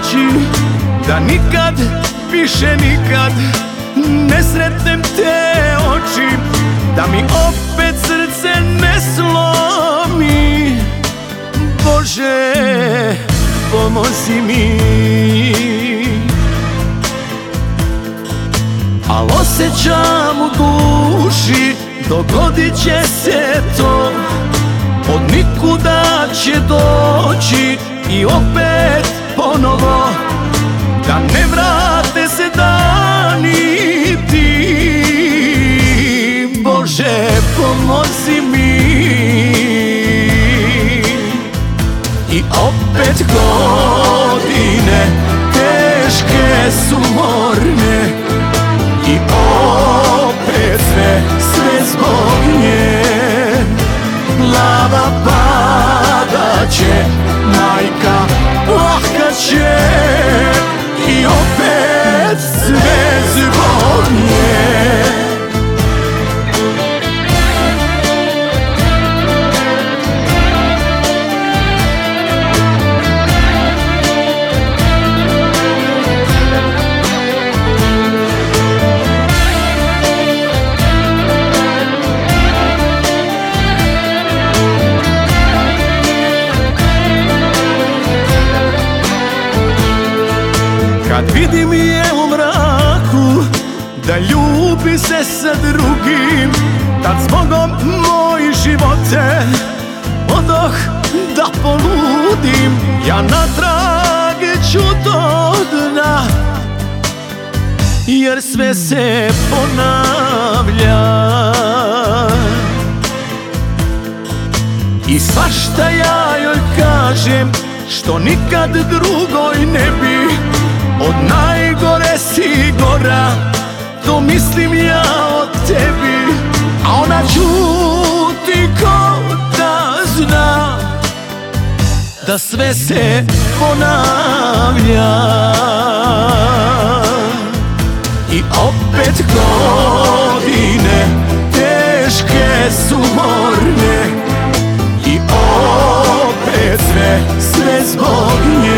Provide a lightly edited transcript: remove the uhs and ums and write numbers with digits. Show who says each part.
Speaker 1: doći, da nikad, više nikad ne sretnem te oči, da mi opet srce ne slomi. Bože, pomozi mi. Al osjećam u duši, dogodit će se to, od nikuda će doći i opet ponovo, da ne vrate se dani ti. Bože, pomozi mi. I opet godine teške su morne, i opet sve zbog nje. Lava padat će, majka plakaće, i opet sve zbog nje. Kad vidim je u mraku da ljubi se sa drugim, tad zbogom moji živote odoh da poludim. Ja natrage ću do dna, jer sve se ponavlja. I svašta ja joj kažem, što nikad drugoj ne bi. Od najgore si gora, to mislim ja o tebi. A ona ćuti ko da zna da sve se ponavlja. I opet godine teške su morne, i opet sve zbog nje.